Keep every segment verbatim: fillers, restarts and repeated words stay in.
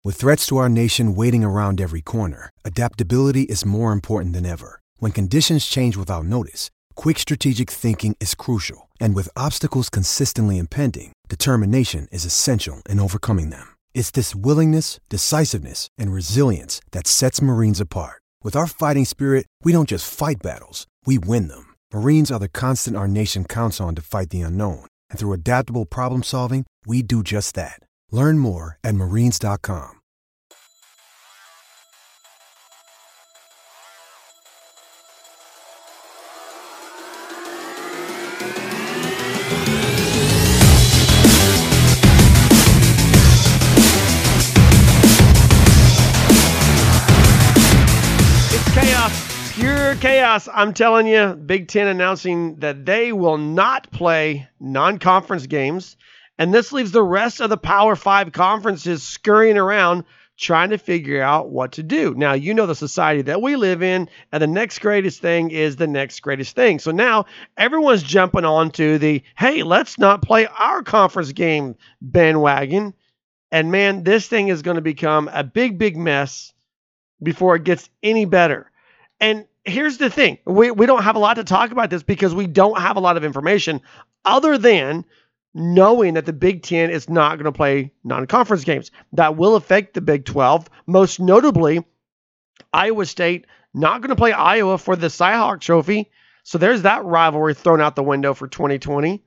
With threats to our nation waiting around every corner, adaptability is more important than ever. When conditions change without notice, quick strategic thinking is crucial. And with obstacles consistently impending, determination is essential in overcoming them. It's this willingness, decisiveness, and resilience that sets Marines apart. With our fighting spirit, we don't just fight battles, we win them. Marines are the constant our nation counts on to fight the unknown. And through adaptable problem solving, we do just that. Learn more at marines dot com. Pure chaos. I'm telling you, Big Ten announcing that they will not play non-conference games. And this leaves the rest of the Power Five conferences scurrying around trying to figure out what to do. Now, you know the society that we live in, and the next greatest thing is the next greatest thing. So now everyone's jumping on to the, hey, let's not play our conference game bandwagon. And man, this thing is going to become a big, big mess before it gets any better. And here's the thing. We, we don't have a lot to talk about this because we don't have a lot of information other than knowing that the Big Ten is not going to play non-conference games. That will affect the Big twelve. Most notably, Iowa State not going to play Iowa for the Cy-Hawk Trophy. So there's that rivalry thrown out the window for twenty twenty.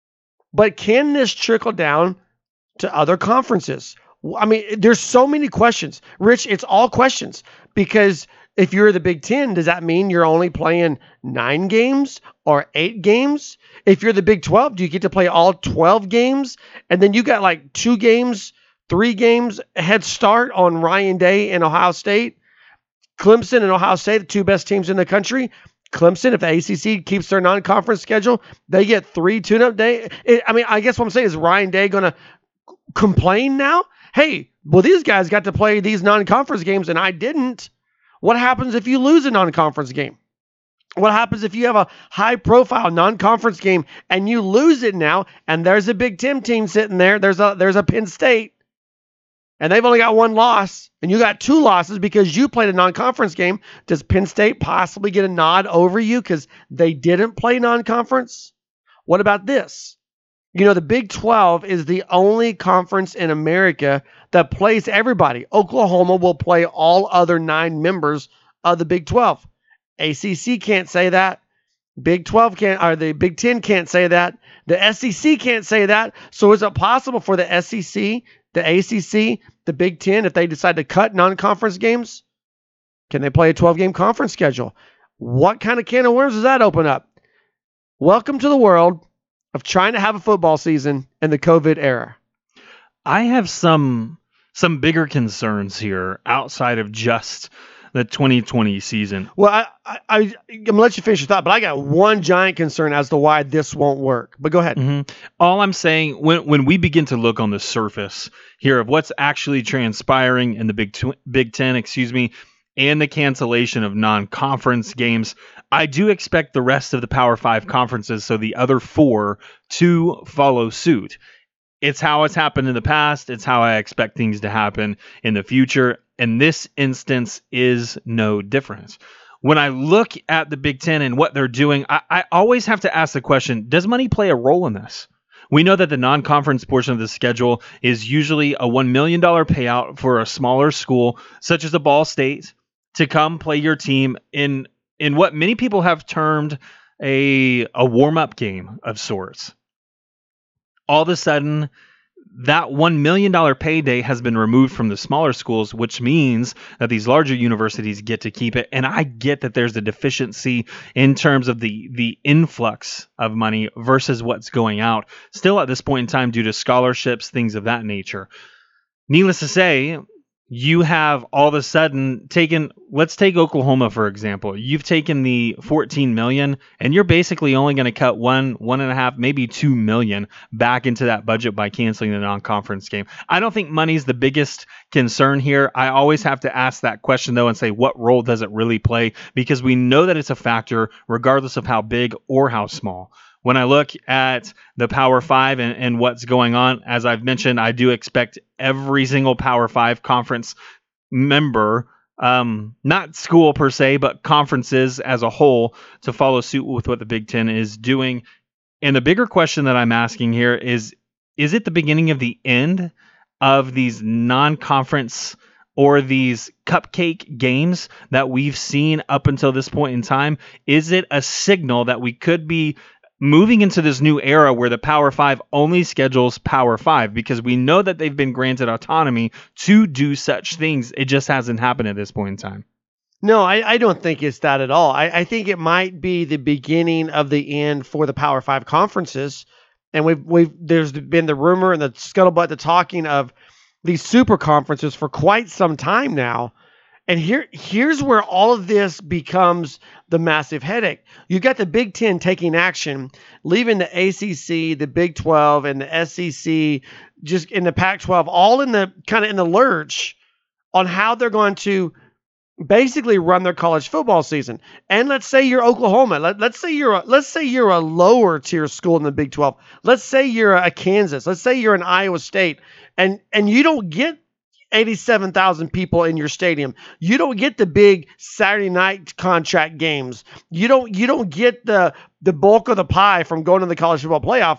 But can this trickle down to other conferences? I mean, there's so many questions. Rich, it's all questions because if you're the Big Ten, does that mean you're only playing nine games or eight games? If you're the Big twelve, do you get to play all twelve games? And then you got like two games, three games head start on Ryan Day and Ohio State. Clemson and Ohio State, the two best teams in the country. Clemson, if the A C C keeps their non-conference schedule, they get three tune-up days. I mean, I guess what I'm saying is Ryan Day going to complain now? Hey, well, these guys got to play these non-conference games and I didn't. What happens if you lose a non-conference game? What happens if you have a high-profile non-conference game and you lose it now, and there's a Big Ten team sitting there, there's a there's a Penn State, and they've only got one loss, and you got two losses because you played a non-conference game. Does Penn State possibly get a nod over you because they didn't play non-conference? What about this? You know, the Big twelve is the only conference in America that plays everybody. Oklahoma will play all other nine members of the Big twelve. A C C can't say that. Big twelve can't, or the Big Ten can't say that. The S E C can't say that. So is it possible for the S E C, the A C C, the Big Ten, if they decide to cut non-conference games, can they play a twelve-game conference schedule? What kind of can of worms does that open up? Welcome to the world of trying to have a football season in the COVID era. I have some some bigger concerns here outside of just the twenty twenty season. Well, I, I, I, I'm going to let you finish your thought, but I got one giant concern as to why this won't work. But go ahead. Mm-hmm. All I'm saying, when when we begin to look on the surface here of what's actually transpiring in the Big tw- Big Ten, excuse me, and the cancellation of non-conference games, I do expect the rest of the Power Five conferences, so the other four, to follow suit. It's how it's happened in the past. It's how I expect things to happen in the future. And this instance is no different. When I look at the Big Ten and what they're doing, I, I always have to ask the question, does money play a role in this? We know that the non-conference portion of the schedule is usually a one million dollars payout for a smaller school, such as a Ball State, to come play your team in in what many people have termed a, a warm-up game of sorts. All of a sudden, that one million dollars payday has been removed from the smaller schools, which means that these larger universities get to keep it. And I get that there's a deficiency in terms of the, the influx of money versus what's going out still at this point in time due to scholarships, things of that nature. Needless to say, you have all of a sudden taken, let's take Oklahoma, for example. You've taken the fourteen million and you're basically only going to cut one, one and a half, maybe two million back into that budget by canceling the non-conference game. I don't think money's the biggest concern here. I always have to ask that question though and say, what role does it really play? Because we know that it's a factor regardless of how big or how small. when I look at the Power Five and, and what's going on, as I've mentioned, I do expect every single Power Five conference member, um, not school per se, but conferences as a whole, to follow suit with what the Big Ten is doing. And the bigger question that I'm asking here is, is it the beginning of the end of these non-conference or these cupcake games that we've seen up until this point in time? Is it a signal that we could be moving into this new era where the Power Five only schedules Power Five? Because we know that they've been granted autonomy to do such things. It just hasn't happened at this point in time. No, I, I don't think it's that at all. I, I think it might be the beginning of the end for the Power Five conferences. And we've we've there's been the rumor and the scuttlebutt, the talking of these super conferences for quite some time now. And here here's where all of this becomes the massive headache. You got the Big Ten taking action, leaving the A C C, the Big twelve, and the S E C, just in the Pac twelve, all in the kind of in the lurch on how they're going to basically run their college football season. And let's say you're Oklahoma. Let, let's say you're a, let's say you're a lower tier school in the Big twelve. Let's say you're a Kansas. Let's say you're an Iowa State, and and you don't get eighty-seven thousand people in your stadium. You don't get the big Saturday night contract games. You don't you don't get the the bulk of the pie from going to the college football playoff.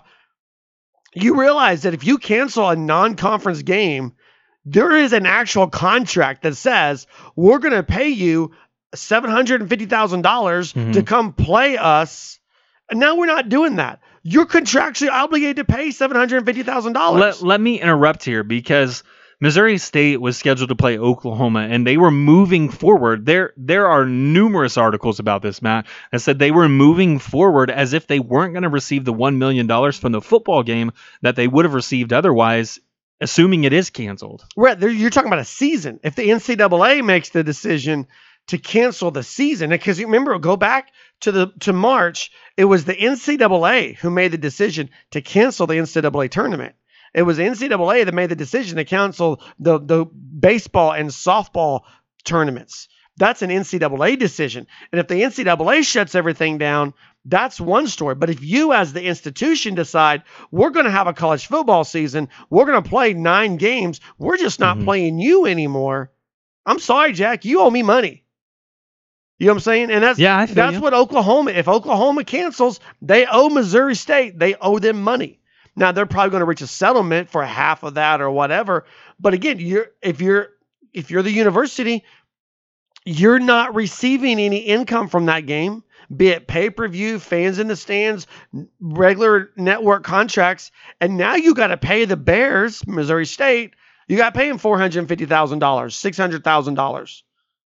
You realize that if you cancel a non-conference game, there is an actual contract that says we're going to pay you seven hundred fifty thousand dollars mm-hmm. to come play us. And now we're not doing that. You're contractually obligated to pay seven hundred fifty thousand dollars. Let, let me interrupt here, because Missouri State was scheduled to play Oklahoma, and they were moving forward. There there are numerous articles about this, Matt, that said they were moving forward as if they weren't going to receive the one million dollars from the football game that they would have received otherwise, assuming it is canceled. Right. You're talking about a season. If the N C double A makes the decision to cancel the season, because you remember, go back to the to March, it was the N C double A who made the decision to cancel the N C double A tournament. It was the N C double A that made the decision to cancel the, the baseball and softball tournaments. That's an N C double A decision. And if the N C double A shuts everything down, that's one story. But if you as the institution decide we're going to have a college football season, we're going to play nine games, we're just not mm-hmm. playing you anymore. I'm sorry, Jack, you owe me money. You know what I'm saying? And that's yeah, I feel that's you. what Oklahoma, if Oklahoma cancels, they owe Missouri State. They owe them money. Now they're probably going to reach a settlement for half of that or whatever. But again, you're if you're if you're the university, you're not receiving any income from that game, be it pay-per-view, fans in the stands, regular network contracts. And now you got to pay the Bears, Missouri State, you got to pay them four hundred fifty thousand dollars, six hundred thousand dollars.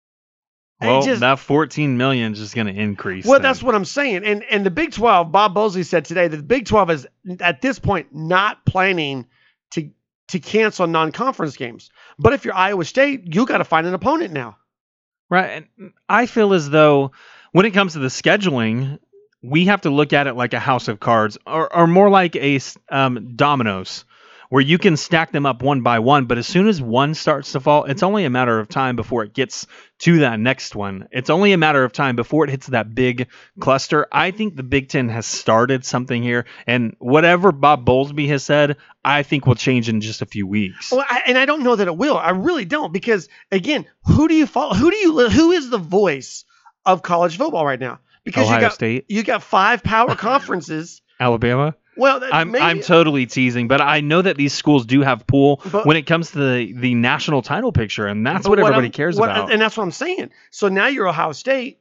Well, just, that fourteen million dollars is just going to increase. Well, then. That's what I'm saying. And and the Big twelve, Bob Bosley said today that the Big twelve is at this point not planning to to cancel non-conference games. But if you're Iowa State, you got to find an opponent now. Right. And I feel as though when it comes to the scheduling, we have to look at it like a house of cards, or, or more like a um, dominoes, where you can stack them up one by one. But as soon as one starts to fall, it's only a matter of time before it gets to that next one. It's only a matter of time before it hits that big cluster. I think the Big Ten has started something here, and whatever Bob Bowlesby has said, I think will change in just a few weeks. Well, I, and I don't know that it will. I really don't, because again, who do you follow? Who do you? Who is the voice of college football right now? Because Ohio you got State. You got five power conferences. Alabama. Well, I'm maybe, I'm totally teasing, but I know that these schools do have pull but, when it comes to the, the national title picture, and that's what, what everybody I'm, cares what, about. And that's what I'm saying. So now you're Ohio State.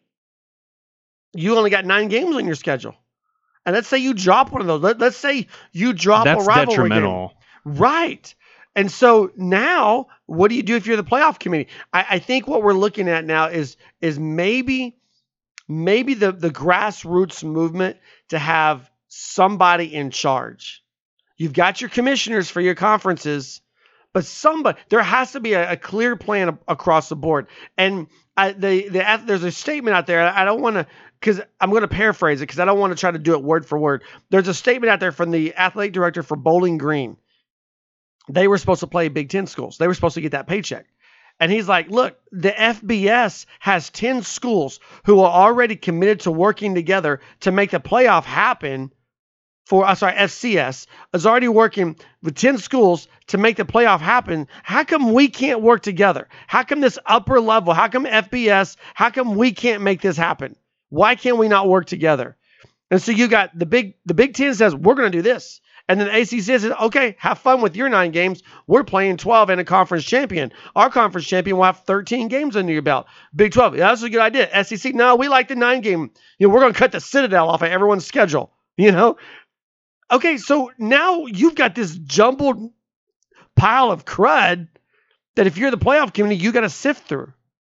You only got nine games on your schedule, and let's say you drop one of those. Let, let's say you drop that's a rivalry detrimental, game. Right? And so now, what do you do if you're the playoff committee? I, I think what we're looking at now is is maybe maybe the the grassroots movement to have somebody in charge. You've got your commissioners for your conferences, but somebody, there has to be a, a clear plan across the board. And I, the, the, there's a statement out there. I don't want to, because I'm going to paraphrase it, because I don't want to try to do it word for word. There's a statement out there from the athletic director for Bowling Green. They were supposed to play Big Ten schools. They were supposed to get that paycheck. And he's like, look, the F B S has ten schools who are already committed to working together to make the playoff happen. for, uh, sorry, F C S is already working with ten schools to make the playoff happen. How come we can't work together? How come this upper level, how come F B S, how come we can't make this happen? Why can't we not work together? And so you got the big, the Big Ten says, we're going to do this. And then the A C C says, okay, have fun with your nine games. We're playing twelve and a conference champion. Our conference champion will have thirteen games under your belt. Big twelve, yeah, that's a good idea. S E C, no, we like the nine game. You know, we're going to cut the Citadel off of everyone's schedule, you know? Okay, so now you've got this jumbled pile of crud that if you're the playoff community, you got to sift through.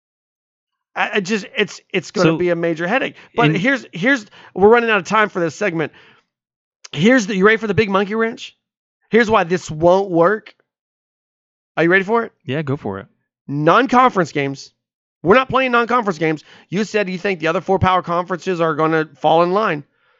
I, I just it's it's going to so, be a major headache. But in, here's here's we're running out of time for this segment. Here's the you ready for the big monkey wrench? Here's why this won't work. Are you ready for it? Yeah, go for it. Non-conference games. We're not playing non-conference games. You said you think the other four power conferences are going to fall in line.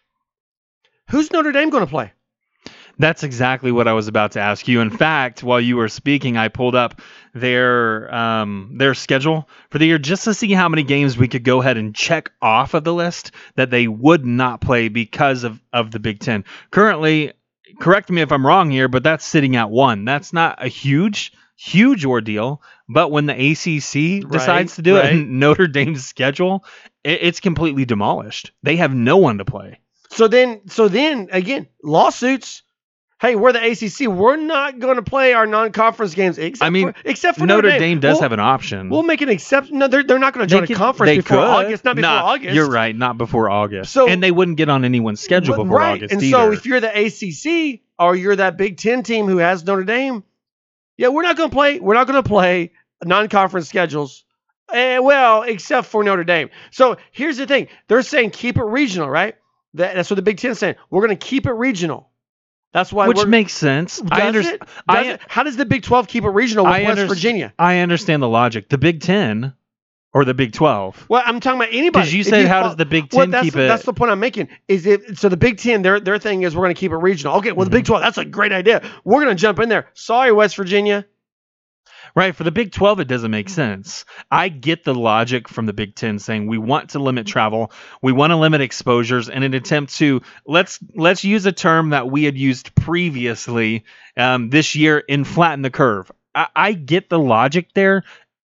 Who's Notre Dame going to play? That's exactly what I was about to ask you. In fact, while you were speaking, I pulled up their um, their schedule for the year just to see how many games we could go ahead and check off of the list that they would not play because of, of the Big Ten. Currently, correct me if I'm wrong here, but that's sitting at one. That's not a huge, huge ordeal. But when the A C C right, decides to do right. it in Notre Dame's schedule, it, it's completely demolished. They have no one to play. So then, so then again, lawsuits. Hey, we're the A C C. We're not going to play our non-conference games. Except I mean, for, except for Notre, Notre Dame, Dame does we'll, have an option. We'll make an exception. No, they're they're not going to join could, a conference before could. August. Not before not, August. You're right. Not before August. So, and they wouldn't get on anyone's schedule before right. August and either. so if you're the A C C or you're that Big Ten team who has Notre Dame, yeah, we're not going to play. We're not going to play non-conference schedules. Eh, well, except for Notre Dame. So here's the thing. They're saying keep it regional, right? That, that's what the Big Ten is saying. We're going to keep it regional. That's why Which we're, makes sense. Does I it? Does I, it? How does the Big twelve keep it regional with I West under, Virginia? I understand the logic. The Big Ten or the Big twelve. Well, I'm talking about anybody. Because you said, you, how does the Big Ten well, that's, keep it? it? That's the point I'm making. Is it so? The Big Ten, their their thing is we're going to keep it regional. Okay, well, mm-hmm. the Big twelve, that's a great idea. We're going to jump in there. Sorry, West Virginia. Right. For the Big twelve, it doesn't make sense. I get the logic from the Big Ten saying we want to limit travel. We want to limit exposures in an attempt to let's let's use a term that we had used previously um, this year in flatten the curve. I, I get the logic there.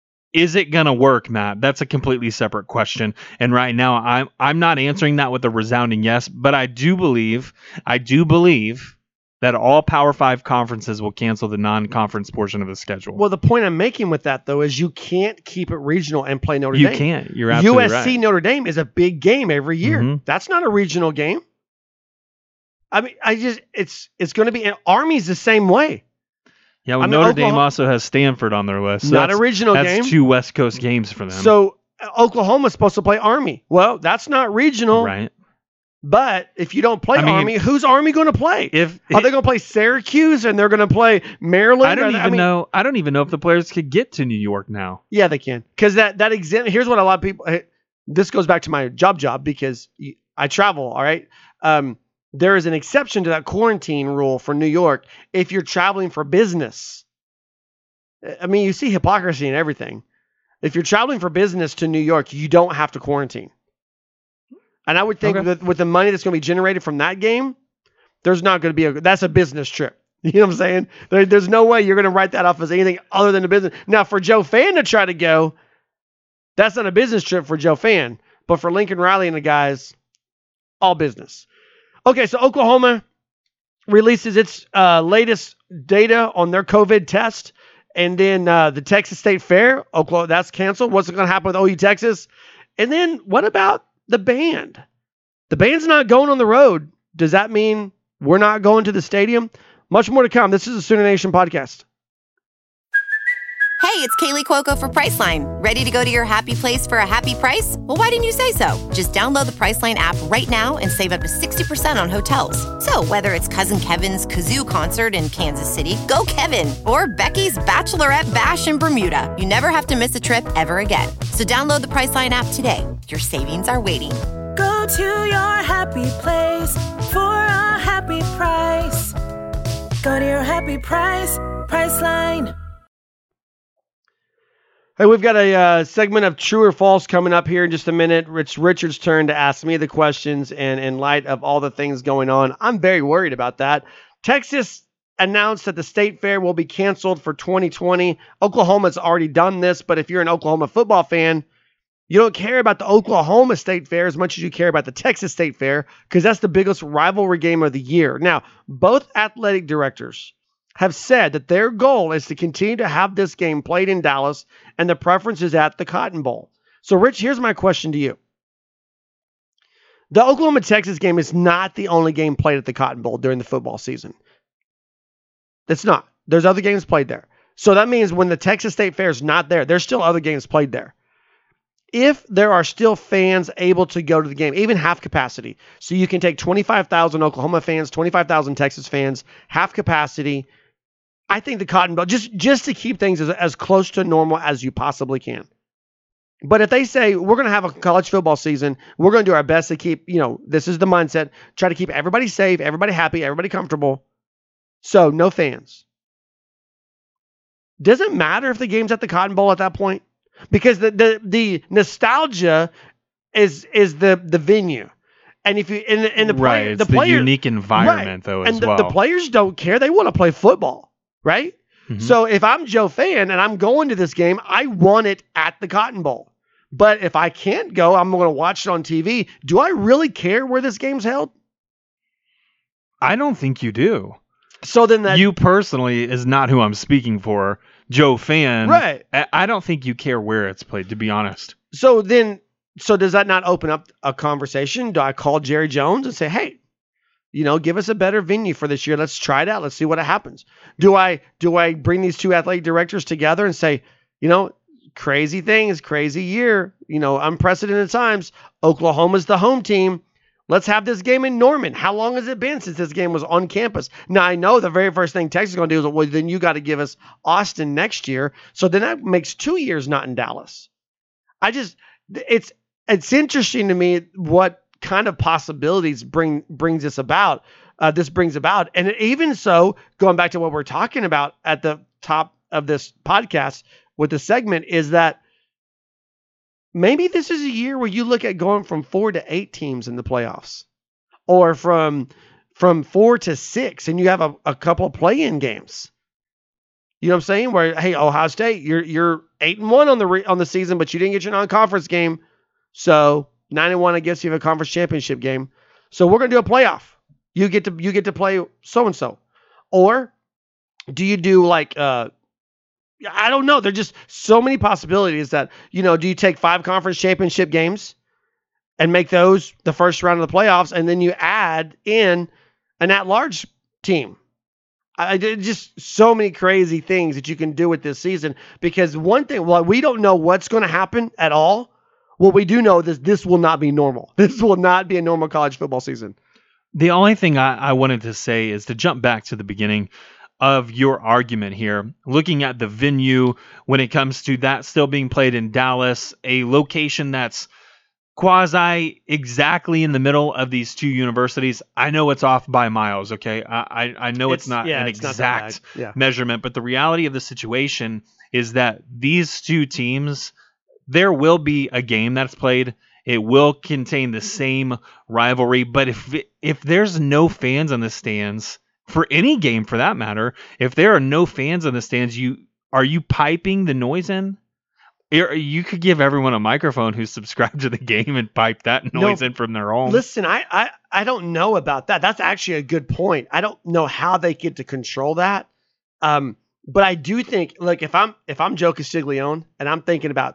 Is it going to work, Matt? That's a completely separate question. And right now, I'm I'm not answering that with a resounding yes, but I do believe I do believe. that all Power Five conferences will cancel the non-conference portion of the schedule. Well, the point I'm making with that, though, is you can't keep it regional and play Notre you Dame. You can't. You're absolutely U S C right. Notre Dame is a big game every year. Mm-hmm. That's not a regional game. I mean, I just it's it's going to be. And Army's the same way. Yeah, well, I mean, Notre Oklahoma, Dame also has Stanford on their list. So not a regional that's game. That's two West Coast games for them. So Oklahoma's supposed to play Army. Well, that's not regional. Right. But if you don't play I mean, Army, who's Army going to play? If Are they going to play Syracuse and they're going to play Maryland? I don't even I mean, know. I don't even know if the players could get to New York now. Yeah, they can. Because that, that exam, here's what a lot of people, this goes back to my job job because I travel, all right? Um, there is an exception to that quarantine rule for New York if you're traveling for business. I mean, you see hypocrisy in everything. If you're traveling for business to New York, you don't have to quarantine. And I would think okay. that with the money that's going to be generated from that game, there's not going to be a, that's a business trip. You know what I'm saying? There, there's no way you're going to write that off as anything other than a business. Now, for Joe Fan to try to go, that's not a business trip for Joe Fan. But for Lincoln Riley and the guys, all business. Okay, so Oklahoma releases its uh, latest data on their COVID test. And then uh, the Texas State Fair, Oklahoma, that's canceled. What's going to happen with O U Texas? And then what about the band? The band's not going on the road. Does that mean we're not going to the stadium? Much more to come. This is a Sooner Nation podcast. Hey, it's Kaylee Cuoco for Priceline. Ready to go to your happy place for a happy price? Well, why didn't you say so? Just download the Priceline app right now and save up to sixty percent on hotels. So whether it's Cousin Kevin's Kazoo Concert in Kansas City, go Kevin, or Becky's Bachelorette Bash in Bermuda, you never have to miss a trip ever again. So download the Priceline app today. Your savings are waiting. Go to your happy place for a happy price. Go to your happy price, Priceline. Hey, we've got a uh, segment of True or False coming up here in just a minute. It's Richard's turn to ask me the questions, and in light of all the things going on, I'm very worried about that. Texas announced that the state fair will be canceled for twenty twenty. Oklahoma's already done this, but if you're an Oklahoma football fan, you don't care about the Oklahoma State Fair as much as you care about the Texas State Fair, because that's the biggest rivalry game of the year. Now, both athletic directors have said that their goal is to continue to have this game played in Dallas, and the preference is at the Cotton Bowl. So, Rich, here's my question to you. The Oklahoma-Texas game is not the only game played at the Cotton Bowl during the football season. It's not. There's other games played there. So that means when the Texas State Fair is not there, there's still other games played there. If there are still fans able to go to the game, even half capacity, so you can take twenty-five thousand Oklahoma fans, twenty-five thousand Texas fans, half capacity, I think the Cotton Bowl, just, just to keep things as, as close to normal as you possibly can. But if they say, we're going to have a college football season, we're going to do our best to keep, you know, this is the mindset, try to keep everybody safe, everybody happy, everybody comfortable. So no fans. Doesn't matter if the game's at the Cotton Bowl at that point, because the the, the nostalgia is is the the venue. And if you and, and the right, player, it's the, the player, unique environment right. though and as the, well. the players don't care; they want to play football. Right? Mm-hmm. So if I'm Joe Fan and I'm going to this game, I want it at the Cotton Bowl. But if I can't go, I'm going to watch it on T V. Do I really care where this game's held? I don't think you do. So then that... You personally is not who I'm speaking for. Joe Fan. Right. I, I don't think you care where it's played, to be honest. So then, so does that not open up a conversation? Do I call Jerry Jones and say, hey, you know, give us a better venue for this year. Let's try it out. Let's see what happens. Do I do I bring these two athletic directors together and say, you know, crazy things, crazy year, you know, unprecedented times. Oklahoma's the home team. Let's have this game in Norman. How long has it been since this game was on campus? Now, I know the very first thing Texas is going to do is, well, then you got to give us Austin next year. So then that makes two years not in Dallas. I just, it's it's interesting to me what kind of possibilities bring brings this about. Uh, this brings about, and even so, going back to what we're talking about at the top of this podcast with the segment, is that maybe this is a year where you look at going from four to eight teams in the playoffs, or from from four to six, and you have a, a couple of play-in games. You know what I'm saying? Where, hey, Ohio State, you're you're eight and one on the re, on the season, but you didn't get your non-conference game, so nine and one, I guess you have a conference championship game. So we're gonna do a playoff. You get to you get to play so and so, or do you do like uh, I don't know. There's just so many possibilities that, you know, do you take five conference championship games and make those the first round of the playoffs, and then you add in an at-large team? I just so many crazy things that you can do with this season, because one thing, well, we don't know what's going to happen at all. What we do know is this will not be normal. This will not be a normal college football season. The only thing I, I wanted to say is to jump back to the beginning of your argument here, looking at the venue when it comes to that still being played in Dallas, a location that's quasi exactly in the middle of these two universities. I know it's off by miles, okay? I I, I know it's, it's not yeah, an it's exact not yeah. measurement, but the reality of the situation is that these two teams, there will be a game that's played. It will contain the same rivalry, but if if there's no fans in the stands for any game, for that matter, if there are no fans in the stands, you are you piping the noise in? You could give everyone a microphone who's subscribed to the game and pipe that noise no, in from their home. Listen, I, I I don't know about that. That's actually a good point. I don't know how they get to control that. Um, but I do think, look, if I'm if I'm Joe Castiglione and I'm thinking about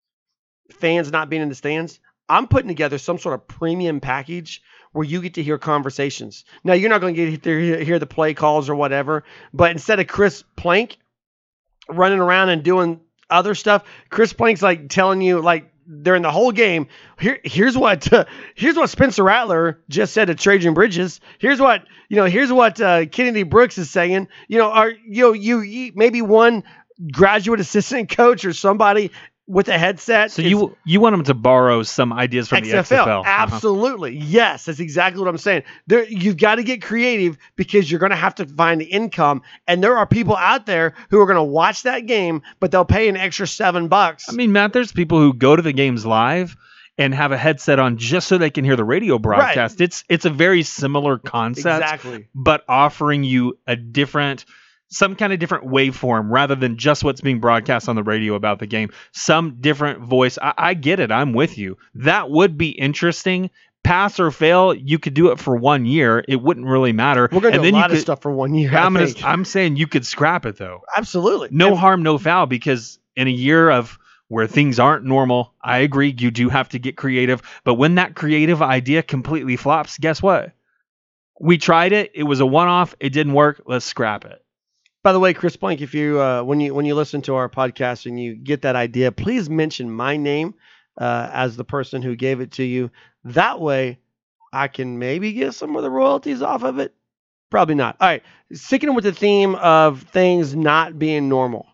fans not being in the stands, I'm putting together some sort of premium package where you get to hear conversations. Now, you're not going to get to hear the play calls or whatever, but instead of Chris Plank running around and doing other stuff, Chris Plank's like telling you, like, during the whole game, here here's what uh, here's what Spencer Rattler just said to Trajan Bridges. Here's what you know. Here's what uh, Kennedy Brooks is saying. You know, are you know you, you maybe one graduate assistant coach or somebody with a headset. So you you want them to borrow some ideas from X the F L. X F L? Absolutely. Uh-huh. Yes, that's exactly what I'm saying. There, you've got to get creative because you're going to have to find the income. And there are people out there who are going to watch that game, but they'll pay an extra seven bucks. I mean, Matt, there's people who go to the games live and have a headset on just so they can hear the radio broadcast. Right. It's it's a very similar concept, Exactly. but offering you a different, some kind of different waveform rather than just what's being broadcast on the radio about the game. Some different voice. I, I get it. I'm with you. That would be interesting. Pass or fail, you could do it for one year. It wouldn't really matter. We're going to do then a you lot could, of stuff for one year. I'm, I gonna, think. I'm saying you could scrap it, though. Absolutely. No And- harm, no foul, because in a year of where things aren't normal, I agree, you do have to get creative. But when that creative idea completely flops, guess what? We tried it. It was a one-off. It didn't work. Let's scrap it. By the way, Chris Plank, if you uh, when you when you listen to our podcast and you get that idea, please mention my name uh, as the person who gave it to you. That way, I can maybe get some of the royalties off of it. Probably not. All right, sticking with the theme of things not being normal.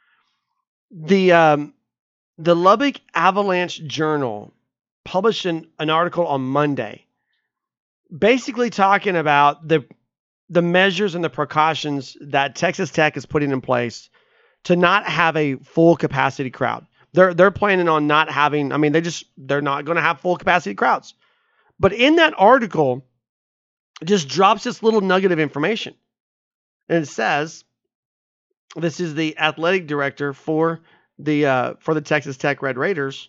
The um, the Lubbock Avalanche Journal published an, an article on Monday, basically talking about the the measures and the precautions that Texas Tech is putting in place to not have a full capacity crowd. They're they're planning on not having, I mean, they just they're not going to have full capacity crowds. But in that article, it just drops this little nugget of information. And it says, this is the athletic director for the uh, for the Texas Tech Red Raiders.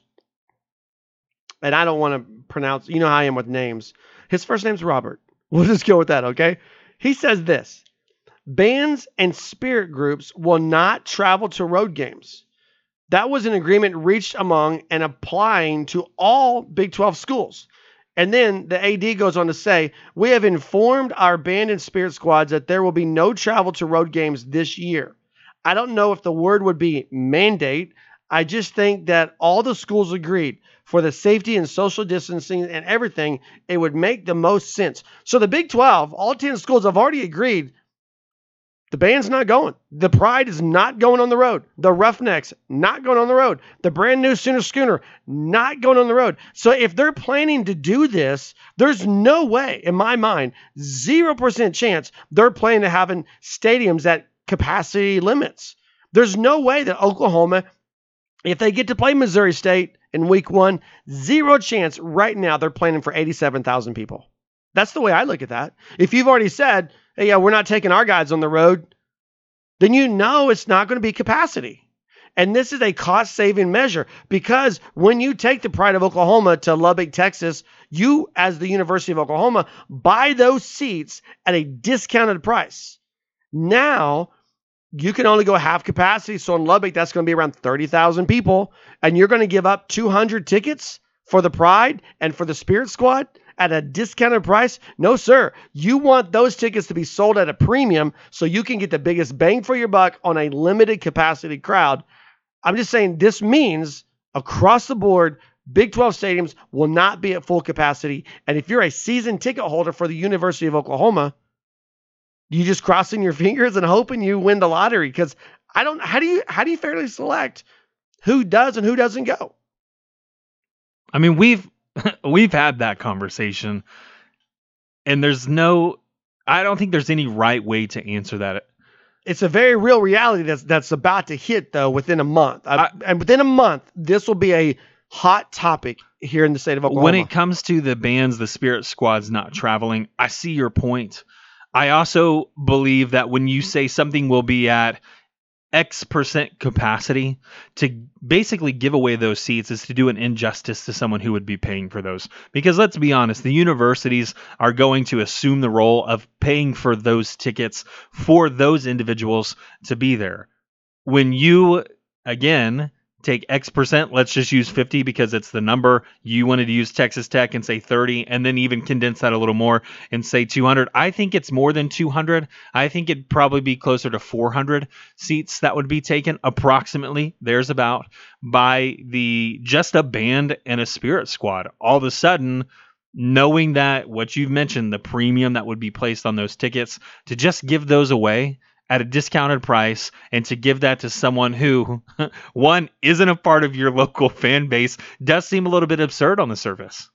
And I don't want to pronounce, you know how I am with names. His first name's Robert. We'll just go with that, okay? He says this: bands and spirit groups will not travel to road games. That was an agreement reached among and applying to all Big twelve schools. And then the A D goes on to say, we have informed our band and spirit squads that there will be no travel to road games this year. I don't know if the word would be mandate. I just think that all the schools agreed for the safety and social distancing and everything, it would make the most sense. So the Big twelve, all ten schools have already agreed the band's not going. The Pride is not going on the road. The Roughnecks, not going on the road. The brand new Sooner Schooner, not going on the road. So if they're planning to do this, there's no way, in my mind, zero percent chance they're planning to having stadiums at capacity limits. There's no way that Oklahoma, if they get to play Missouri State in week one, zero chance right now they're planning for eighty-seven thousand people. That's the way I look at that. If you've already said, hey, yeah, we're not taking our guys on the road, then you know it's not going to be capacity. And this is a cost-saving measure because when you take the Pride of Oklahoma to Lubbock, Texas, you, as the University of Oklahoma, buy those seats at a discounted price. Now, you can only go half capacity. So in Lubbock, that's going to be around thirty thousand people. And you're going to give up two hundred tickets for the Pride and for the Spirit Squad at a discounted price? No, sir. You want those tickets to be sold at a premium so you can get the biggest bang for your buck on a limited capacity crowd. I'm just saying this means across the board, Big twelve stadiums will not be at full capacity. And if you're a season ticket holder for the University of Oklahoma, you just crossing your fingers and hoping you win the lottery. Because I don't, how do you, how do you fairly select who does and who doesn't go? I mean, we've we've had that conversation, and there's no, I don't think there's any right way to answer that. It's a very real reality that's that's about to hit though within a month, I, and within a month, this will be a hot topic here in the state of Oklahoma. When it comes to the bands, the Spirit Squad's not traveling, I see your point. I also believe that when you say something will be at X percent capacity, to basically give away those seats is to do an injustice to someone who would be paying for those. Because let's be honest, the universities are going to assume the role of paying for those tickets for those individuals to be there. When you, again, take X percent, let's just use fifty because it's the number. You wanted to use Texas Tech and say thirty, and then even condense that a little more and say two hundred. I think it's more than two hundred. I think it'd probably be closer to four hundred seats that would be taken approximately. There's about by the just a band and a Spirit Squad. All of a sudden, knowing that what you've mentioned, the premium that would be placed on those tickets, to just give those away at a discounted price, and to give that to someone who, one, isn't a part of your local fan base does seem a little bit absurd on the surface.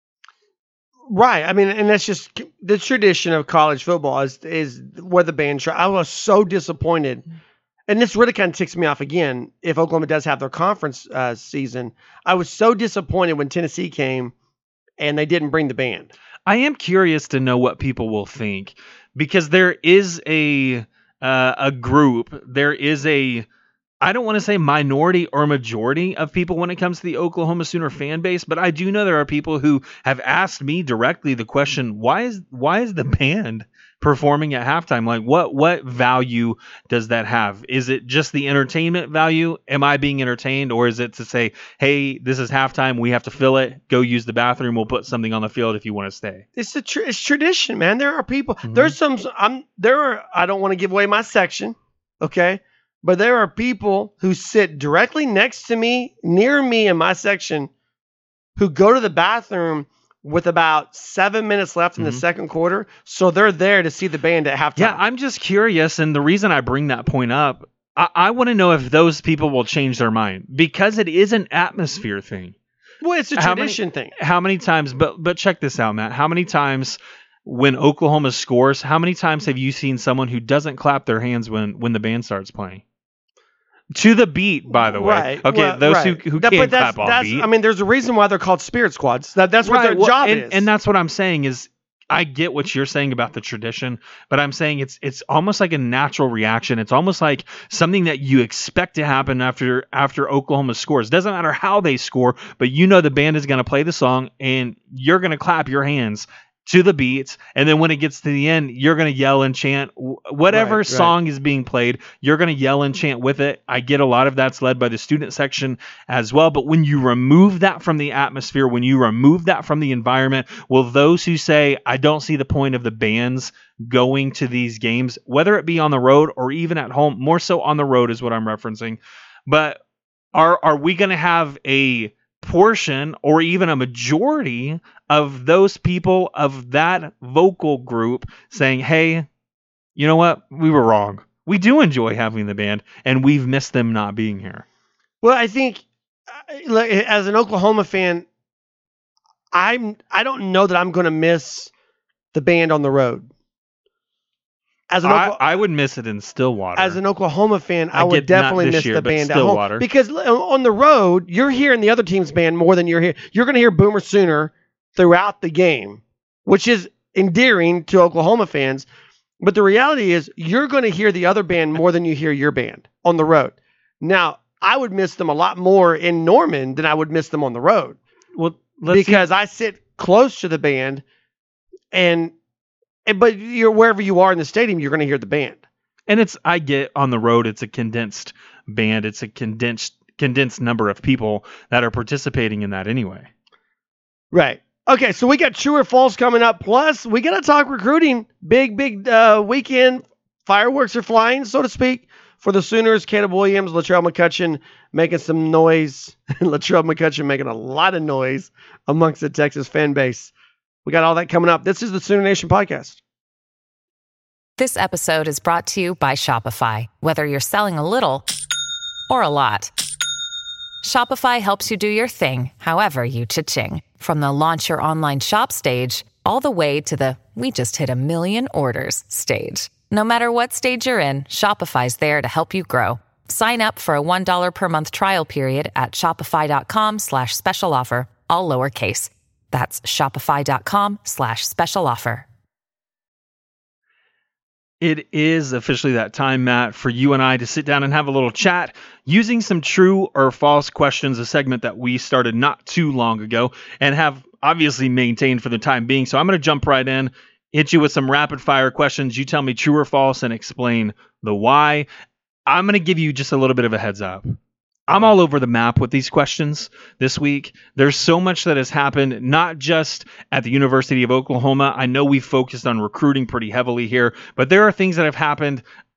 Right. I mean, and that's just the tradition of college football is, is where the band try. I was so disappointed. And this really kind of ticks me off again. If Oklahoma does have their conference uh, season, I was so disappointed when Tennessee came and they didn't bring the band. I am curious to know what people will think, because there is a uh, a group, there is a, I don't want to say minority or majority of people when it comes to the Oklahoma Sooner fan base, but I do know there are people who have asked me directly the question, why is why is the band performing at halftime? Like, what what value does that have? Is it just the entertainment value? Am I being entertained? Or is it to say, hey, this is halftime, we have to fill it, go use the bathroom, we'll put something on the field if you want to stay? It's a tr- it's tradition, man. There are people, mm-hmm. there's some, I'm there are, I don't want to give away my section, okay? But there are people who sit directly next to me, near me in my section, who go to the bathroom with about seven minutes left in mm-hmm. the second quarter. So they're there to see the band at halftime. Yeah, I'm just curious. And the reason I bring that point up, I, I want to know if those people will change their mind, because it is an atmosphere thing. Well, it's a how tradition many, thing. How many times, but but check this out, Matt. How many times when Oklahoma scores, how many times have you seen someone who doesn't clap their hands when, when the band starts playing? To the beat, by the way. Right. Okay, well, those right. who, who that, can't that's, clap on that's, beat. I mean, there's a reason why they're called spirit squads. That, that's what right. their well, job and, is. And that's what I'm saying is, I get what you're saying about the tradition, but I'm saying it's it's almost like a natural reaction. It's almost like something that you expect to happen after after Oklahoma scores. Doesn't matter how they score, but you know the band is going to play the song, and you're going to clap your hands to the beats, and then when it gets to the end, you're going to yell and chant whatever right, song right. is being played. You're going to yell and chant with it. I get a lot of that's led by the student section as well, but when you remove that from the atmosphere, when you remove that from the environment, will those who say, I don't see the point of the bands going to these games, whether it be on the road or even at home, more so on the road is what I'm referencing, but are are we going to have a portion or even a majority of those people of that vocal group saying, hey, you know what? We were wrong. We do enjoy having the band, and we've missed them not being here. Well, I think uh, as an Oklahoma fan, I'm, I don't know that I'm going to miss the band on the road. As an I, Oklahoma, I would miss it in Stillwater. As an Oklahoma fan, I, I would get, definitely miss year, the band at Stillwater. home. Because on the road, you're hearing the other team's band more than you're here. You're going to hear Boomer Sooner throughout the game, which is endearing to Oklahoma fans. But the reality is you're going to hear the other band more than you hear your band on the road. Now, I would miss them a lot more in Norman than I would miss them on the road. Well, let's because see. I sit close to the band, and And, but you're wherever you are in the stadium, you're going to hear the band. And it's, I get on the road, it's a condensed band. It's a condensed, condensed number of people that are participating in that anyway. Right. Okay. So we got true or false coming up. Plus we got to talk recruiting. Big, big uh, weekend. Fireworks are flying, so to speak, for the Sooners. Caleb Williams, Latrell McCutcheon making some noise. Latrell McCutcheon making a lot of noise amongst the Texas fan base. We got all that coming up. This is the Sooner Nation podcast. This episode is brought to you by Shopify. Whether you're selling a little or a lot, Shopify helps you do your thing, however you cha-ching. From the launch your online shop stage, all the way to the we just hit a million orders stage. No matter what stage you're in, Shopify's there to help you grow. Sign up for a one dollar per month trial period at shopify.com slash special offer, all lowercase. That's shopify.com slash special offer. It is officially that time, Matt, for you and I to sit down and have a little chat using some true or false questions, a segment that we started not too long ago and have obviously maintained for the time being. So I'm going to jump right in, hit you with some rapid fire questions. You tell me true or false and explain the why. I'm going to give you just a little bit of a heads up. I'm all over the map with these questions this week. There's so much that has happened, not just at the University of Oklahoma. I know we've focused on recruiting pretty heavily here, but there are things that have happened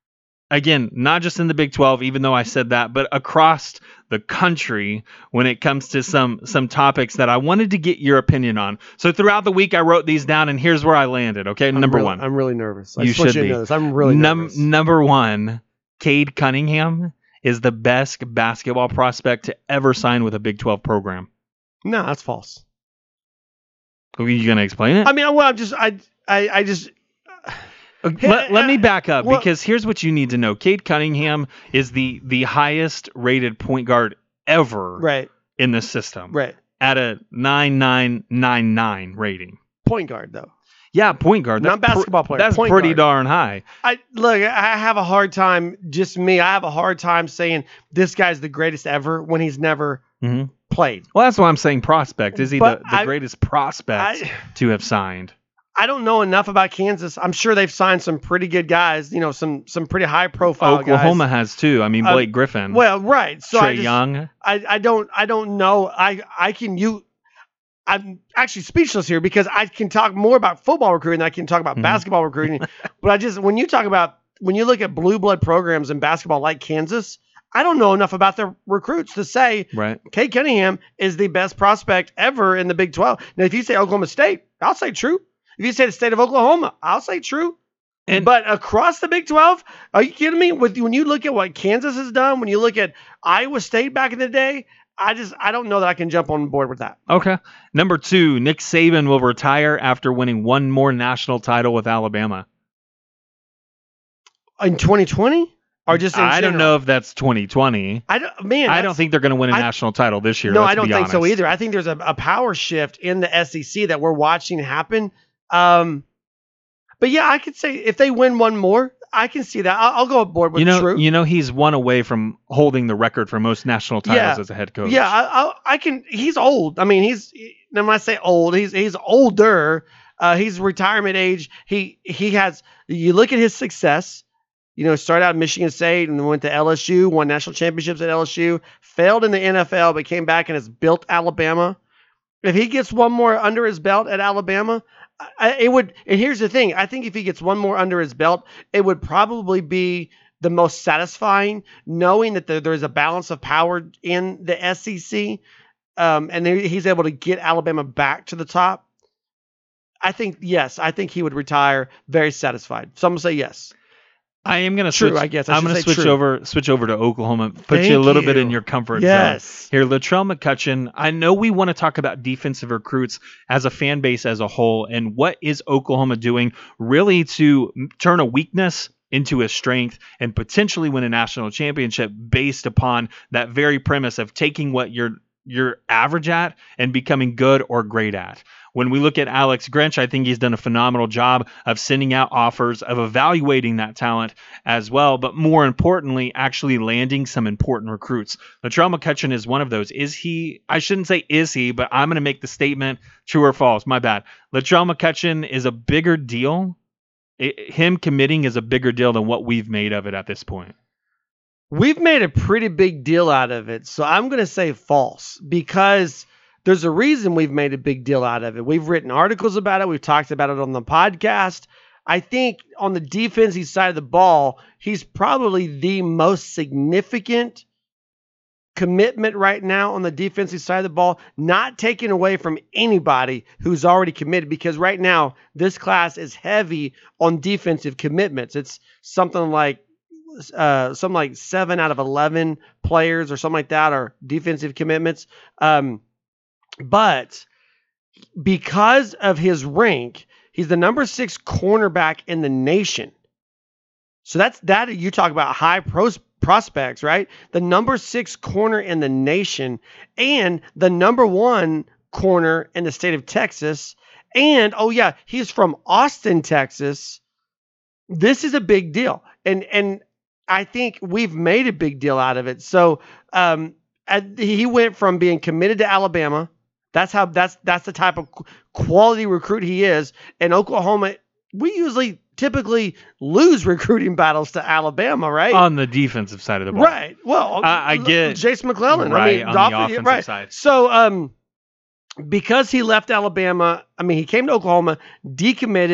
again, not just in the Big twelve, even though I said that, but across the country when it comes to some some topics that I wanted to get your opinion on. So throughout the week, I wrote these down, and here's where I landed. Okay, I'm number really, one. I'm really nervous. I You just want should you to be. know this. I'm really Num- nervous. Number one, Cade Cunningham is the best basketball prospect to ever sign with a Big twelve program. No, that's false. Are you going to explain it? I mean, well, I'm just, I, I, I just. let, let me back up Well- because here's what you need to know. Cade Cunningham is the the highest rated point guard ever Right, in the system right. at a nine nine nine nine rating. Point guard though. Yeah, point guard. Not That's pr- basketball player, That's point pretty guard. darn high. I look. I have a hard time. Just me. I have a hard time saying this guy's the greatest ever when he's never hmm played. Well, that's why I'm saying prospect. Is he But the, the I- greatest prospect I- to have signed? I don't know enough about Kansas. I'm sure they've signed some pretty good guys. You know, some some pretty high profile Oklahoma guys. has too. I mean, Uh, Blake Griffin, Well, right. So Trey I just, Young. I, I don't I don't know. I I can you. I'm actually speechless here because I can talk more about football recruiting than I can talk about Mhm. basketball recruiting. But I just when you talk about when you look at blue blood programs in basketball like Kansas, I don't know enough about their recruits to say Right. Cade Cunningham is the best prospect ever in the Big twelve. Now, if you say Oklahoma State, I'll say true. If you say the state of Oklahoma, I'll say true. And- but across the Big twelve, are you kidding me? With when you look at what Kansas has done, when you look at Iowa State back in the day, I just I don't know that I can jump on board with that. Okay. Number two, Nick Saban will retire after winning one more national title with Alabama. In twenty twenty, or just in I don't general? know if that's twenty twenty. I don't, man. I don't that's- think they're going to win a I- national title this year. No, let's I don't be think so honest. either. I think there's a, a power shift in the S E C that we're watching happen. Um, but yeah, I could say if they win one more, I can see that. I'll, I'll go aboard with You know, true. you know, he's one away from holding the record for most national titles Yeah. as a head coach. Yeah, I, I, I can. He's old. I mean, he's. When I say old, he's he's older. Uh, he's retirement age. He he has. You look at his success. You know, started out at Michigan State and then went to L S U, won national championships at L S U, failed in the N F L, but came back and has built Alabama. If he gets one more under his belt at Alabama, I, it would. And here's the thing: I think if he gets one more under his belt, it would probably be the most satisfying, knowing that there, there's a balance of power in the S E C, um, and there- he's able to get Alabama back to the top. I think yes, I think he would retire very satisfied. Some will say yes. I am going to True, switch. I guess. I I'm should going to say switch true. over, switch over to Oklahoma. Put Thank you a little bit in you. your comfort Yes. zone. Here, Latrell McCutcheon. I know we want to talk about defensive recruits as a fan base as a whole, and what is Oklahoma doing really to m- turn a weakness into a strength and potentially win a national championship based upon that very premise of taking what you're you're average at and becoming good or great at. When we look at Alex Grinch, I think he's done a phenomenal job of sending out offers, of evaluating that talent as well, but more importantly, actually landing some important recruits. Latrell McCutcheon is one of those. Is he, I shouldn't say is he, but I'm going to make the statement, true or false, my bad. Latrell McCutcheon is a bigger deal. It, him committing is a bigger deal than what we've made of it at this point. We've made a pretty big deal out of it, so I'm going to say false because there's a reason we've made a big deal out of it. We've written articles about it. We've talked about it on the podcast. I think on the defensive side of the ball, he's probably the most significant commitment right now on the defensive side of the ball, not taken away from anybody who's already committed, because right now this class is heavy on defensive commitments. It's something like uh, something like seven out of eleven players or something like that are defensive commitments. Um, but because of his rank, he's the number six cornerback in the nation. So that's that. You talk about high pros, prospects, right? The number six corner in the nation and the number one corner in the state of Texas. And, oh yeah, he's from Austin, Texas. This is a big deal. And, and I think we've made a big deal out of it. So um, at, he went from being committed to Alabama. That's how, that's, that's the type of quality recruit he is. And Oklahoma, we usually typically lose recruiting battles to Alabama, right? On the defensive side of the ball. Right. Well, I- I get- Jace McClellan. I right, mean, on the off- offensive right. side. So, um, because he left Alabama, I mean, he came to Oklahoma, decommitted,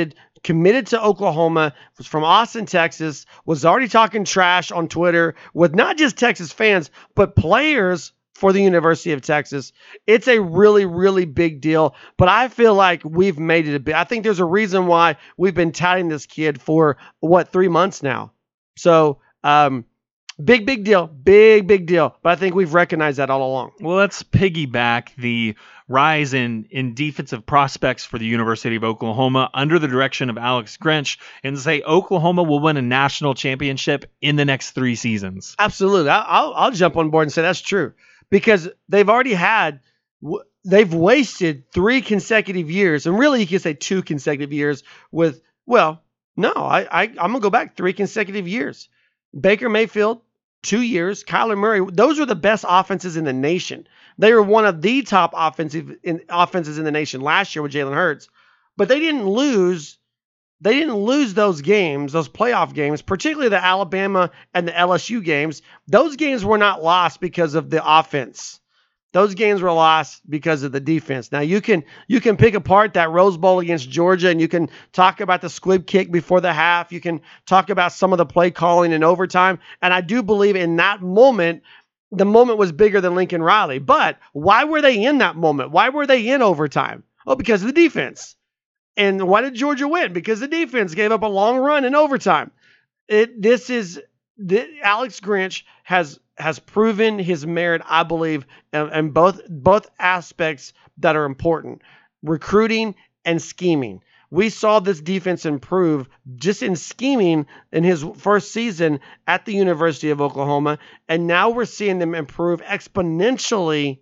committed to Oklahoma, was from Austin, Texas, was already talking trash on Twitter with not just Texas fans, but players for the University of Texas. It's a really, really big deal, but I feel like we've made it a bit. I think there's a reason why we've been touting this kid for, what, three months now. So, um, big, big deal. Big, big deal. But I think we've recognized that all along. Well, let's piggyback the rise in, in defensive prospects for the University of Oklahoma under the direction of Alex Grinch and say Oklahoma will win a national championship in the next three seasons. Absolutely. I'll, I'll jump on board and say that's true because they've already had, they've wasted three consecutive years. And really you can say two consecutive years with, well, no, I, I, I'm going to go back three consecutive years. Baker Mayfield, two years. Kyler Murray, those were the best offenses in the nation. They were one of the top offensive in, offenses in the nation last year with Jalen Hurts. But they didn't lose. They didn't lose those games, those playoff games, particularly the Alabama and the L S U games. Those games were not lost because of the offense. Those games were lost because of the defense. Now you can you can pick apart that Rose Bowl against Georgia, and you can talk about the squib kick before the half. You can talk about some of the play calling in overtime. And I do believe in that moment, the moment was bigger than Lincoln Riley. But why were they in that moment? Why were they in overtime? Oh, because of the defense. And why did Georgia win? Because the defense gave up a long run in overtime. It this is the, Alex Grinch has. has proven his merit, I believe, in both both aspects that are important, recruiting and scheming. We saw this defense improve just in scheming in his first season at the University of Oklahoma, and now we're seeing them improve exponentially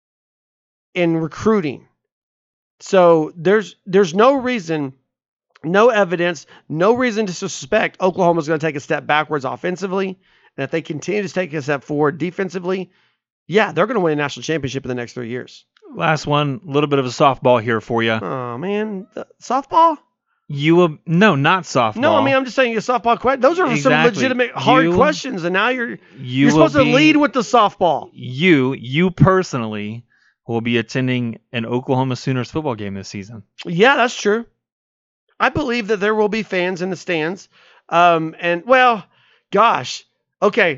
in recruiting. So there's there's no reason, no evidence, no reason to suspect Oklahoma's going to take a step backwards offensively. And if they continue to take a step forward defensively, yeah, they're going to win a national championship in the next three years. Last one, a little bit of a softball here for you. Oh, man. The, softball? You will, no, not softball. No, I mean, I'm just saying a softball question. Those are exactly. some legitimate hard you, questions, and now you're, you you're supposed to be, lead with the softball. You, you personally will be attending an Oklahoma Sooners football game this season. Yeah, that's true. I believe that there will be fans in the stands. Um, and, well, gosh. Okay.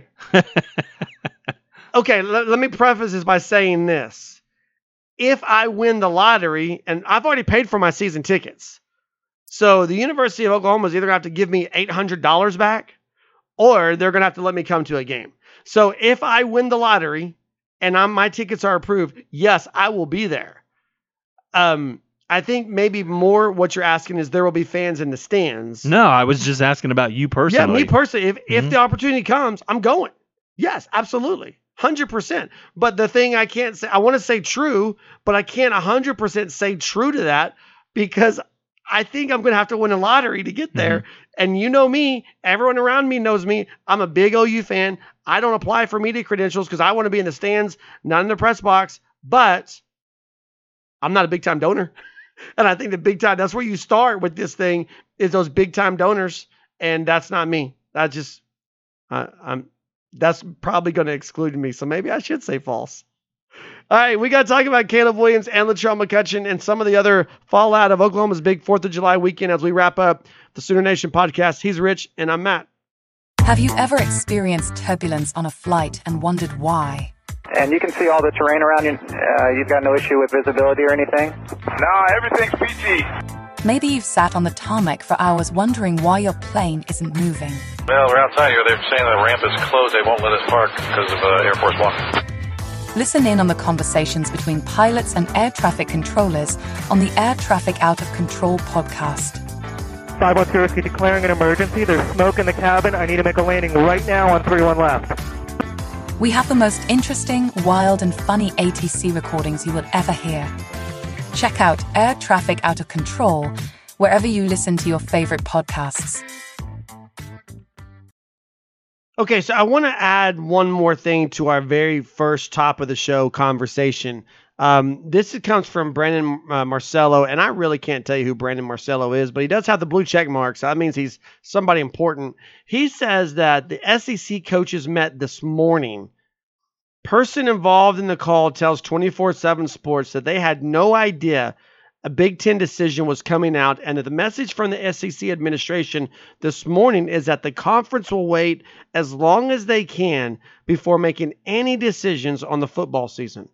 okay, let, let me preface this by saying this. If I win the lottery, and I've already paid for my season tickets, so the University of Oklahoma is either going to have to give me eight hundred dollars back, or they're going to have to let me come to a game. So if I win the lottery, and I'm, my tickets are approved, yes, I will be there. Um, I think maybe more what you're asking is there will be fans in the stands. No, I was just asking about you personally. Yeah, me personally. If mm-hmm. if the opportunity comes, I'm going. Yes, absolutely. one hundred percent. But the thing I can't say, I want to say true, but I can't one hundred percent say true to that because I think I'm going to have to win a lottery to get there. Mm-hmm. And you know me, everyone around me knows me. I'm a big O U fan. I don't apply for media credentials because I want to be in the stands, not in the press box. But I'm not a big-time donor. And I think the big time, that's where you start with this thing, is those big time donors. And that's not me. That just, uh, I'm, that's probably going to exclude me. So maybe I should say false. All right. We got to talk about Caleb Williams and Latrell McCutcheon and some of the other fallout of Oklahoma's big fourth of July weekend as we wrap up the Sooner Nation podcast. He's Rich and I'm Matt. Have you ever experienced turbulence on a flight and wondered why? And you can see all the terrain around you. Uh, you've got no issue with visibility or anything? No, everything's peachy. Maybe you've sat on the tarmac for hours wondering why your plane isn't moving. Well, we're outside here. They're saying the ramp is closed. They won't let us park because of uh, Air Force One. Listen in on the conversations between pilots and air traffic controllers on the Air Traffic Out of Control podcast. five one two Whiskey declaring an emergency. There's smoke in the cabin. I need to make a landing right now on three one left. We have the most interesting, wild, and funny A T C recordings you will ever hear. Check out Air Traffic Out of Control wherever you listen to your favorite podcasts. Okay, so I want to add one more thing to our very first top of the show conversation. Um, this comes from Brandon uh, Marcello, and I really can't tell you who Brandon Marcello is, but he does have the blue check mark, so that means he's somebody important. He says that the S E C coaches met this morning. Person involved in the call tells twenty-four seven Sports that they had no idea a Big Ten decision was coming out, and that the message from the S E C administration this morning is that the conference will wait as long as they can before making any decisions on the football season.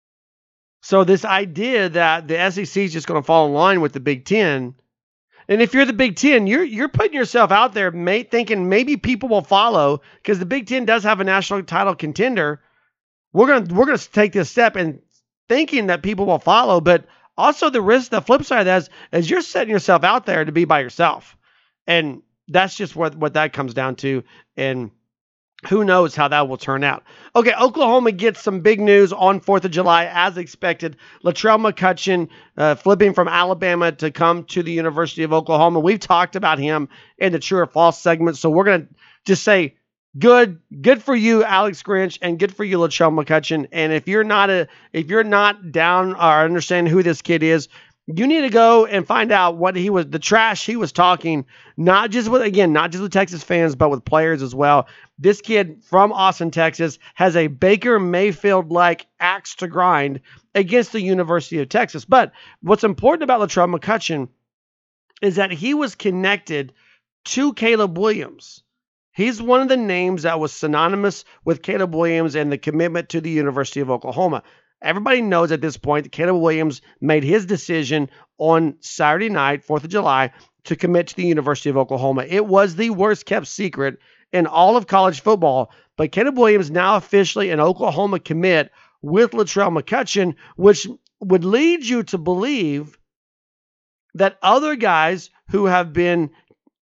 So this idea that the S E C is just going to fall in line with the Big Ten, and if you're the Big Ten, you're you're putting yourself out there, mate, thinking maybe people will follow because the Big Ten does have a national title contender. We're gonna we're gonna take this step and thinking that people will follow, but also the risk, the flip side of that is, is you're setting yourself out there to be by yourself, and that's just what what that comes down to. And who knows how that will turn out. Okay, Oklahoma gets some big news on fourth of July, as expected. Latrell McCutcheon uh, flipping from Alabama to come to the University of Oklahoma. We've talked about him in the True or False segment, so we're going to just say good good for you, Alex Grinch, and good for you, Latrell McCutcheon. And if you're not a if you're not down or understand who this kid is, you need to go and find out what he was, the trash he was talking, not just with, again, not just with Texas fans, but with players as well. This kid from Austin, Texas, has a Baker Mayfield-like axe to grind against the University of Texas. But what's important about Latrell McCutcheon is that he was connected to Caleb Williams. He's one of the names that was synonymous with Caleb Williams and the commitment to the University of Oklahoma. Everybody knows at this point that Caleb Williams made his decision on Saturday night, fourth of July, to commit to the University of Oklahoma. It was the worst kept secret in all of college football, but Caleb Williams now officially an Oklahoma commit with Latrell McCutcheon, which would lead you to believe that other guys who have been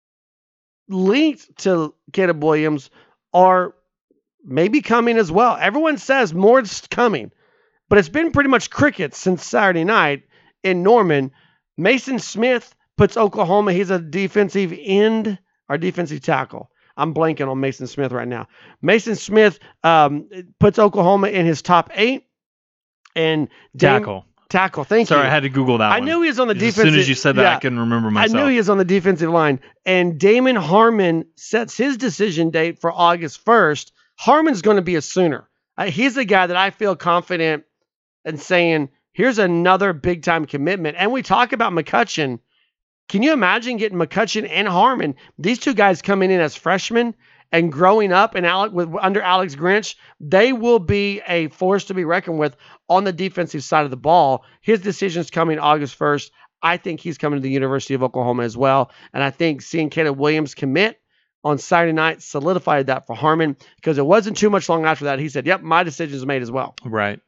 linked to Caleb Williams are maybe coming as well. Everyone says more is coming. But it's been pretty much crickets since Saturday night in Norman. Mason Smith puts Oklahoma, he's a defensive end or defensive tackle. I'm blanking on Mason Smith right now. Mason Smith um, puts Oklahoma in his top eight. And Dame, tackle. Tackle, thank Sorry, you. I had to Google that I one. knew he was on the As defensive. As soon as you said that, yeah, I couldn't remember myself. I knew he was on the defensive line. And Damon Harmon sets his decision date for August first. Harmon's going to be a Sooner. Uh, he's a guy that I feel confident and saying, here's another big-time commitment. And we talk about McCutcheon. Can you imagine getting McCutcheon and Harmon, these two guys coming in as freshmen and growing up and Alec, with, under Alex Grinch? They will be a force to be reckoned with on the defensive side of the ball. His decision's coming August first. I think he's coming to the University of Oklahoma as well. And I think seeing Caleb Williams commit on Saturday night solidified that for Harmon, because it wasn't too much long after that. He said, yep, my decision's made as well. Right.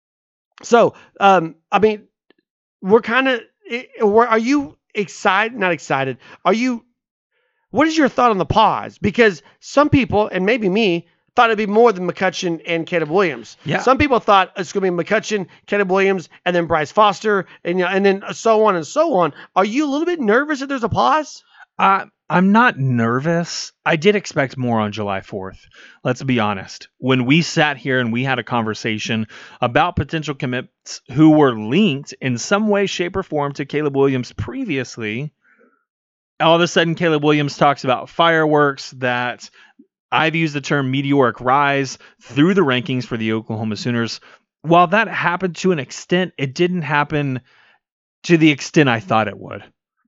So, um, I mean, we're kind of, are you excited? Not excited. Are you, what is your thought on the pause? Because some people, and maybe me, thought it'd be more than McCutcheon and Caleb Williams. Yeah. Some people thought it's going to be McCutcheon, Caleb Williams, and then Bryce Foster, and, you know, and then so on and so on. Are you a little bit nervous that there's a pause? Uh, I'm not nervous. I did expect more on July fourth. Let's be honest. When we sat here and we had a conversation about potential commits who were linked in some way, shape, or form to Caleb Williams previously, all of a sudden Caleb Williams talks about fireworks, that I've used the term meteoric rise through the rankings for the Oklahoma Sooners. While that happened to an extent, it didn't happen to the extent I thought it would.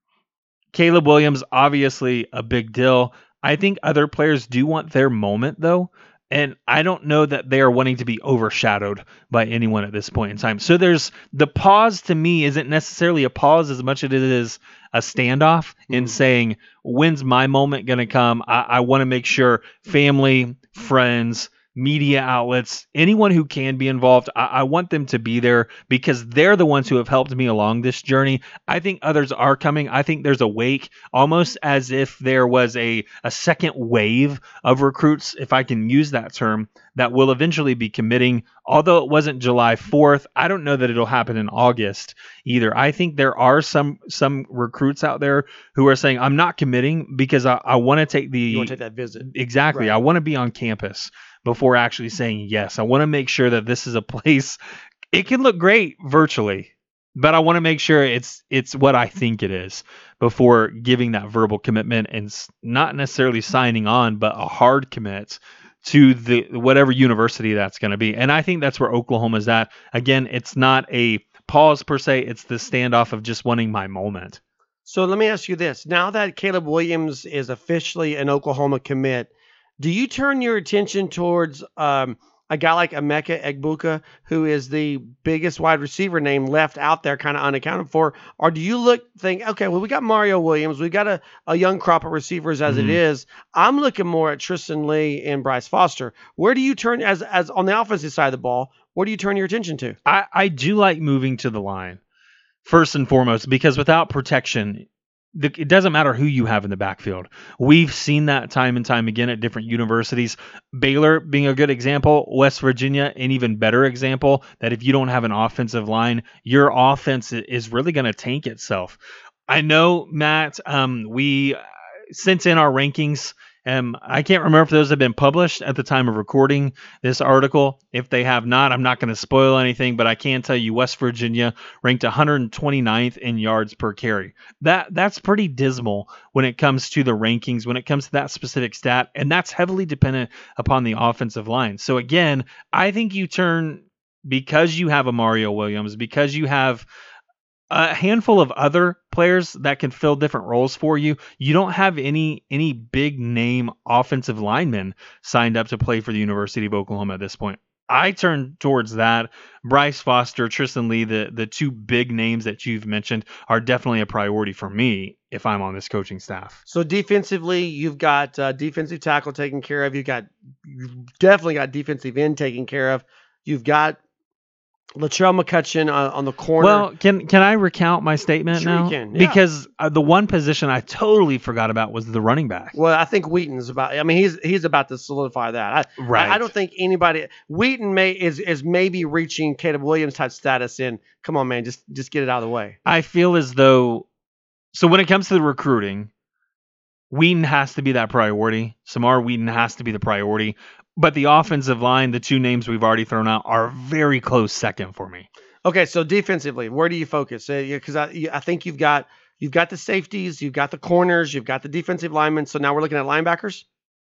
Caleb Williams, obviously a big deal. I think other players do want their moment, though, and I don't know that they are wanting to be overshadowed by anyone at this point in time. So there's the pause to me isn't necessarily a pause as much as it is a standoff mm-hmm. in saying, when's my moment going to come? I, I want to make sure family, friends, media outlets, anyone who can be involved, I, I want them to be there because they're the ones who have helped me along this journey. I think others are coming. I think there's a wake, almost as if there was a, a second wave of recruits, if I can use that term, that will eventually be committing. Although it wasn't July fourth, I don't know that it'll happen in August either. I think there are some some recruits out there who are saying, I'm not committing because I, I want to take the... You want to take that visit. Exactly. Right. I want to be on campus before actually saying yes. I want to make sure that this is a place, it can look great virtually, but I want to make sure it's it's what I think it is before giving that verbal commitment and not necessarily signing on, but a hard commit to the whatever university that's going to be. And I think that's where Oklahoma's at. Again, it's not a pause per se. It's the standoff of just wanting my moment. So let me ask you this. Now that Caleb Williams is officially an Oklahoma commit, do you turn your attention towards um, a guy like Emeka Egbuka, who is the biggest wide receiver name left out there, kind of unaccounted for? Or do you look, think, okay, well, we got Mario Williams. We got a, a young crop of receivers as Mm-hmm. it is. I'm looking more at Tristan Lee and Bryce Foster. Where do you turn, as as on the offensive side of the ball, where do you turn your attention to? I, I do like moving to the line, first and foremost, because without protection, the, it doesn't matter who you have in the backfield. We've seen that time and time again at different universities. Baylor being a good example, West Virginia an even better example, that if you don't have an offensive line, your offense is really going to tank itself. I know, Matt, um, we sent in our rankings. Um, I can't remember if those have been published at the time of recording this article. If they have not, I'm not going to spoil anything, but I can tell you West Virginia ranked one hundred twenty-ninth in yards per carry. That that's pretty dismal when it comes to the rankings, when it comes to that specific stat, and that's heavily dependent upon the offensive line. So again, I think you turn, because you have a Mario Williams, because you have a handful of other players that can fill different roles for you. You don't have any any big name offensive linemen signed up to play for the University of Oklahoma at this point. I turn towards that. Bryce Foster, Tristan Lee, the the two big names that you've mentioned are definitely a priority for me if I'm on this coaching staff. So defensively, you've got uh, defensive tackle taken care of. You've got you've definitely got defensive end taken care of. You've got Latrell McCutcheon uh, on the corner. Well, can can I recount my statement Sure now? you can, yeah. Because uh, the one position I totally forgot about was the running back. Well, I think Wheaton's about. I mean, he's he's about to solidify that. I, Right. I, I don't think anybody. Wheaton may is is maybe reaching Caleb Williams type status. In come on, man, just just get it out of the way. I feel as though, so when it comes to the recruiting, Wheaton has to be that priority. Samar Wheaton has to be the priority. But the offensive line, the two names we've already thrown out, are very close second for me. Okay, so defensively, where do you focus? Because I I think you've got you've got the safeties, you've got the corners, you've got the defensive linemen. So now we're looking at linebackers.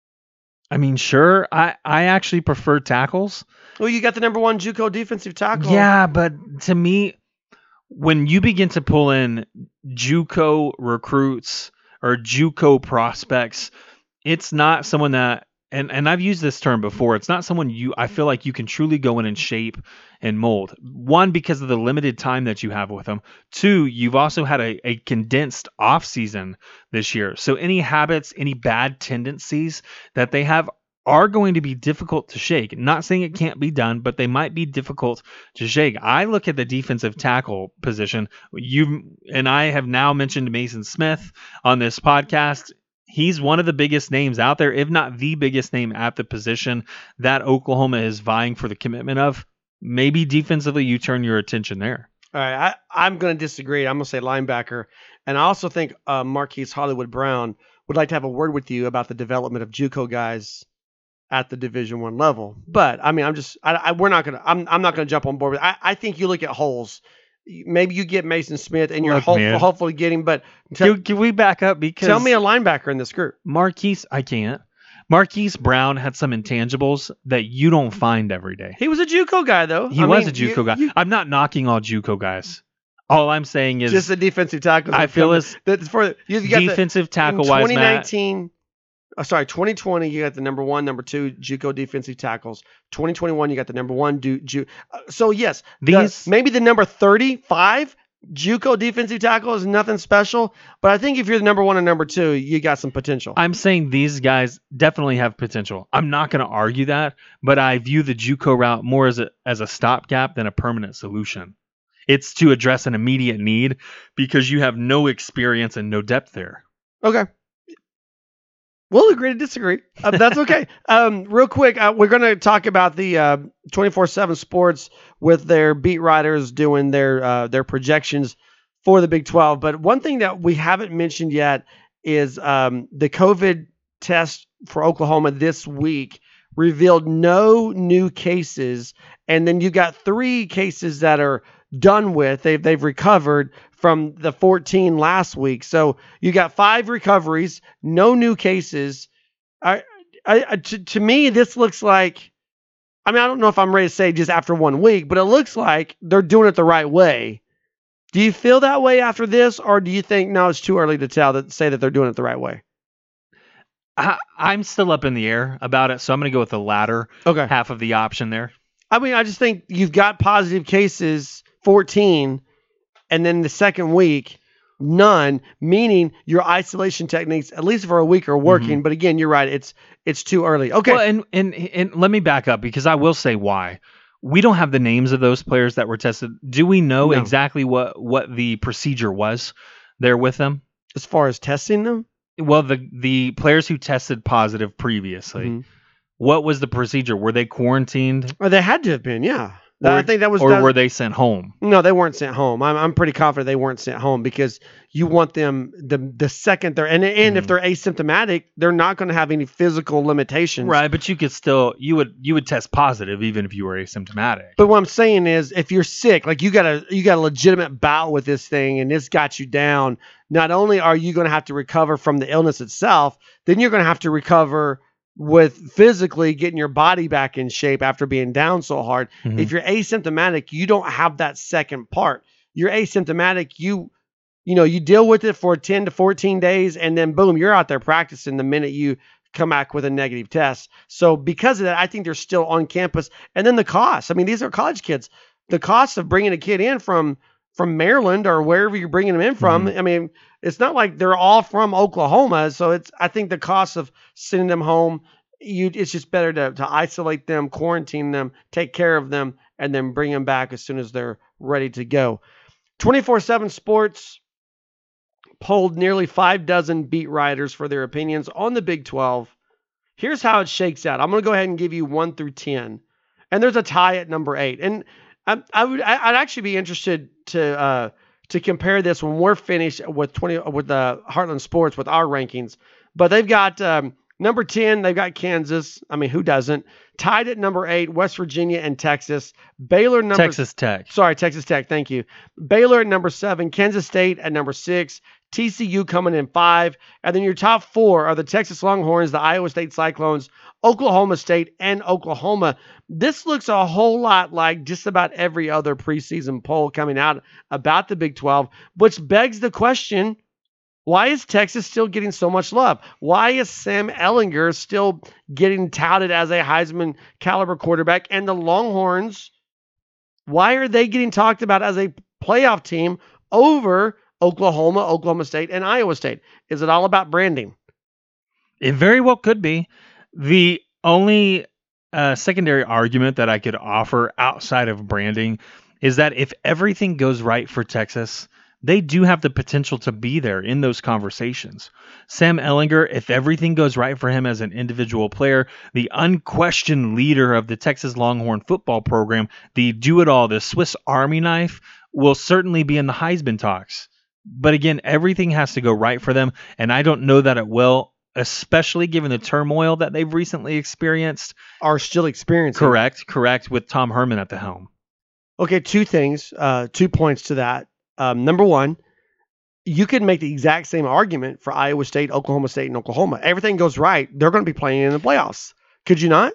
I mean, sure, I, I actually prefer tackles. Well, you got the number one JUCO defensive tackle. Yeah, but to me, when you begin to pull in JUCO recruits or JUCO prospects, it's not someone that, and, and I've used this term before, it's not someone you I feel like you can truly go in and shape and mold. One, because of the limited time that you have with them. Two, you've also had a, a condensed off season this year. So any habits, any bad tendencies that they have are going to be difficult to shake. Not saying it can't be done, but they might be difficult to shake. I look at the defensive tackle position. You and I have now mentioned Mason Smith on this podcast. He's one of the biggest names out there, if not the biggest name at the position that Oklahoma is vying for the commitment of. Maybe defensively you turn your attention there. All right, I, I'm going to disagree. I'm going to say linebacker. And I also think uh, Marquise Hollywood Brown would like to have a word with you about the development of JUCO guys at the Division One level. But I mean, I'm just, I, I, we're not going to, I'm, I'm not going to jump on board with. I, I think you look at holes. Maybe you get Mason Smith, and you're Look, hopeful, man. hopefully getting. But t- Can, can we back up? Because tell me a linebacker in this group. Marquise, I can't. Marquise Brown had some intangibles that you don't find every day. He was a JUCO guy, though. He I was mean, a JUCO you- guy. you- I'm not knocking all JUCO guys. All I'm saying is just the defensive tackles. I feel as that's for you got defensive the, tackle in wise, twenty Matt. nineteen. Oh, sorry, twenty twenty. You got the number one, number two JUCO defensive tackles. twenty twenty-one, you got the number one. Do, Ju, uh, so yes, the- These- maybe the number thirty-five JUCO defensive tackle is nothing special, but I think if you're the number one and number two, you got some potential. I'm saying these guys definitely have potential. I'm not going to argue that, but I view the JUCO route more as a as a stopgap than a permanent solution. It's to address an immediate need because you have no experience and no depth there. Okay. We'll agree to disagree. Uh, that's okay. um, real quick, uh, we're going to talk about the uh, twenty-four seven Sports with their beat writers doing their uh, their projections for the Big twelve. But one thing that we haven't mentioned yet is um, the COVID test for Oklahoma this week revealed no new cases. And then you got three cases that are done with. They've, they've recovered from the fourteen last week. So you got five recoveries, no new cases. I, I, to, to me, this looks like I mean, I don't know if I'm ready to say just after one week, but it looks like they're doing it the right way. Do you feel that way after this, or do you think, no, it's too early to tell that say that they're doing it the right way? I, I'm still up in the air about it, so I'm going to go with the latter okay. half of the option there. I mean, I just think you've got positive cases, fourteen, and then the second week, none, meaning your isolation techniques, at least for a week, are working. Mm-hmm. But again, you're right. It's it's too early. Okay. Well, and, and, and let me back up, because I will say why. We don't have the names of those players that were tested. Do we know no. exactly what, what the procedure was there with them? As far as testing them? Well, the, the players who tested positive previously, mm-hmm. what was the procedure? Were they quarantined? Or they had to have been, yeah. Or, I think that was, or that, were they sent home? No, they weren't sent home. I'm I'm pretty confident they weren't sent home, because you want them the the second they're and and mm. if they're asymptomatic, they're not going to have any physical limitations. Right, but you could still you would you would test positive even if you were asymptomatic. But what I'm saying is, if you're sick, like you got a you got a legitimate bout with this thing and this got you down, not only are you going to have to recover from the illness itself, then you're going to have to recover with physically getting your body back in shape after being down so hard. Mm-hmm. If you're asymptomatic, you don't have that second part. You're asymptomatic, you you know, you deal with it for ten to fourteen days, and then boom, you're out there practicing the minute you come back with a negative test. So because of that, I think they're still on campus. And then the cost. I mean, these are college kids. The cost of bringing a kid in from from Maryland or wherever you're bringing them in from, mm-hmm. I mean, it's not like they're all from Oklahoma. So it's, I think the cost of sending them home, you, it's just better to, to isolate them, quarantine them, take care of them, and then bring them back as soon as they're ready to go. twenty-four seven Sports polled nearly five dozen beat writers for their opinions on the Big twelve. Here's how it shakes out. I'm going to go ahead and give you one through ten. And there's a tie at number eight. And I, I would, I'd actually be interested to uh, to compare this when we're finished with twenty with the uh, Heartland Sports with our rankings. But they've got um, number ten. They've got Kansas. I mean, who doesn't? Tied at number eight, West Virginia and Texas. Baylor number Texas Tech. Sorry, Texas Tech. Thank you. Baylor at number seven. Kansas State at number six. T C U coming in five. And then your top four are the Texas Longhorns, the Iowa State Cyclones, Oklahoma State, and Oklahoma. This looks a whole lot like just about every other preseason poll coming out about the Big twelve, which begs the question, why is Texas still getting so much love? Why is Sam Ehlinger still getting touted as a Heisman caliber quarterback? And the Longhorns, why are they getting talked about as a playoff team over Oklahoma, Oklahoma State, and Iowa State? Is it all about branding? It very well could be. The only uh, secondary argument that I could offer outside of branding is that if everything goes right for Texas, they do have the potential to be there in those conversations. Sam Ehlinger, if everything goes right for him as an individual player, the unquestioned leader of the Texas Longhorn football program, the do-it-all, the Swiss Army knife, will certainly be in the Heisman talks. But again, everything has to go right for them, and I don't know that it will, especially given the turmoil that they've recently experienced. Are still experiencing. Correct, correct, with Tom Herman at the helm. Okay, two things, uh, two points to that. Um, number one, you could make the exact same argument for Iowa State, Oklahoma State, and Oklahoma. Everything goes right, they're going to be playing in the playoffs. Could you not?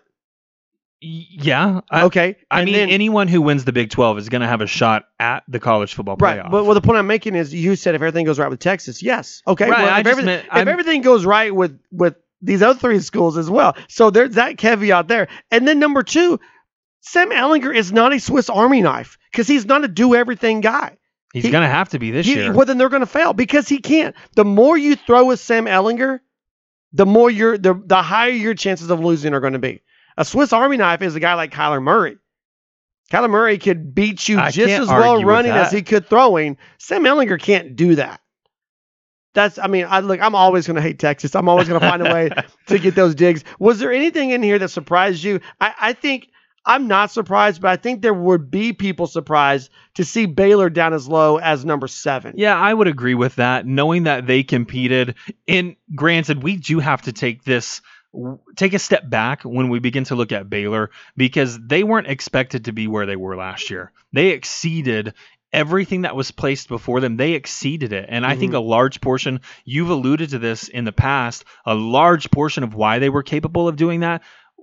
Yeah. I, okay. I mean, then, anyone who wins the Big twelve is going to have a shot at the college football playoff. Right. But well, the point I'm making is, you said if everything goes right with Texas, yes. Okay. Right. Well, I if, just everything, meant, if everything goes right with with these other three schools as well, so there's that caveat there. And then number two, Sam Ehlinger is not a Swiss Army knife, because he's not a do everything guy. He's he, going to have to be this he, year. Well, then they're going to fail, because he can't. The more you throw with Sam Ehlinger, the more you're the the higher your chances of losing are going to be. A Swiss Army knife is a guy like Kyler Murray. Kyler Murray could beat you I just as well running as he could throwing. Sam Ehlinger can't do that. That's, I mean, I look, I'm always going to hate Texas. I'm always going to find a way to get those digs. Was there anything in here that surprised you? I, I think I'm not surprised, but I think there would be people surprised to see Baylor down as low as number seven. Yeah, I would agree with that. Knowing that they competed, and granted, we do have to take this take a step back when we begin to look at Baylor, because they weren't expected to be where they were last year. They exceeded everything that was placed before them. They exceeded it. And mm-hmm. I think a large portion, you've alluded to this in the past, a large portion of why they were capable of doing that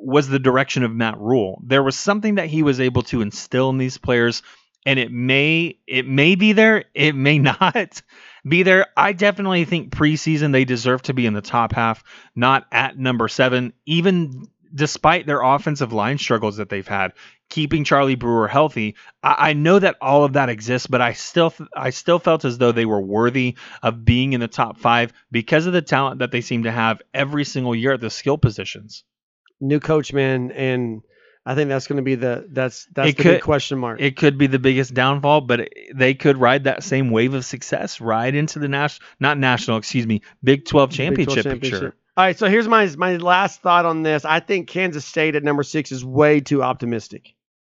was the direction of Matt Rule. There was something that he was able to instill in these players, and it may it may be there, it may not be there. I definitely think preseason they deserve to be in the top half, not at number seven, even despite their offensive line struggles that they've had. Keeping Charlie Brewer healthy, I, I know that all of that exists, but I still I still felt as though they were worthy of being in the top five because of the talent that they seem to have every single year at the skill positions. New coach, man, and I think that's going to be the that's that's It the could- big question mark. It could be the biggest downfall, but it- they could ride that same wave of success right into the national, not national, excuse me, Big twelve Big championship, twelve picture. All right, so here's my my last thought on this. I think Kansas State at number six is way too optimistic.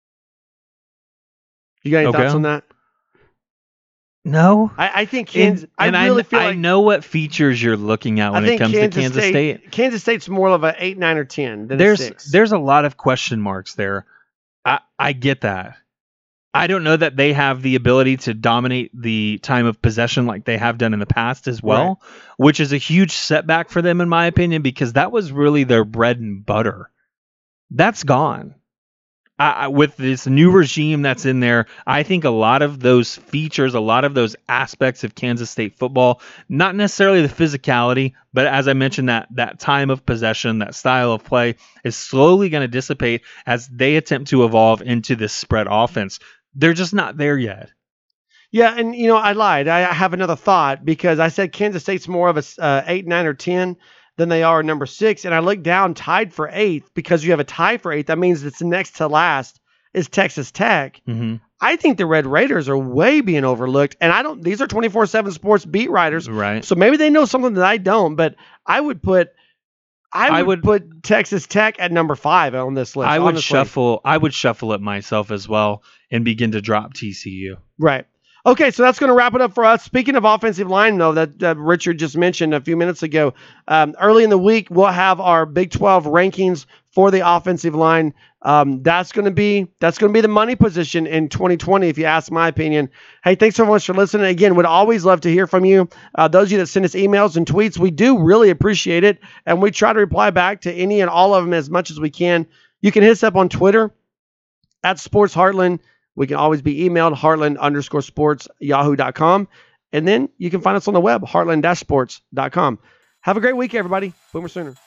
You got any Okay. thoughts on that? No, I, I think Kansas. and, and I really I, feel I like know what features you're looking at when I it think comes Kansas to Kansas State, State. Kansas State's more of a eight, nine, or ten than There's a six. there's a lot of question marks there. I, I get that. I don't know that they have the ability to dominate the time of possession like they have done in the past as well, which is a huge setback for them in my opinion, because that was really their bread and butter. That's gone. I, I- with this new regime that's in there, I think a lot of those features, a lot of those aspects of Kansas State football, not necessarily the physicality, but as I mentioned, that that time of possession, that style of play is slowly going to dissipate as they attempt to evolve into this spread offense. They're just not there yet. Yeah, and you know, I lied. I have another thought because I said Kansas State's more of a uh, eight, nine, or ten than they are number six, and I looked down, tied for eighth, because you have a tie for eighth. That means it's next to last is Texas Tech. Mm-hmm. I think the Red Raiders are way being overlooked, and I don't. These are twenty-four seven Sports beat writers, Right. so maybe they know something that I don't. But I would put, I would, I would- put Texas Tech at number five on this list. I would honestly. shuffle. I would shuffle it myself as well and begin to drop T C U. Right. Okay, so that's going to wrap it up for us. Speaking of offensive line, though, that uh, Richard just mentioned a few minutes ago, um, early in the week, we'll have our Big twelve rankings for the offensive line. Um, that's going to be that's going to be the money position in twenty twenty, if you ask my opinion. Hey, thanks so much for listening. Again, would always love to hear from you. Uh, those of you that send us emails and tweets, we do really appreciate it, and we try to reply back to any and all of them as much as we can. You can hit us up on Twitter at Sports Heartland. We can always be emailed, heartland underscore sports, yahoo dot com. And then you can find us on the web, heartland dash sports dot com. Have a great week, everybody. Boomer Sooner.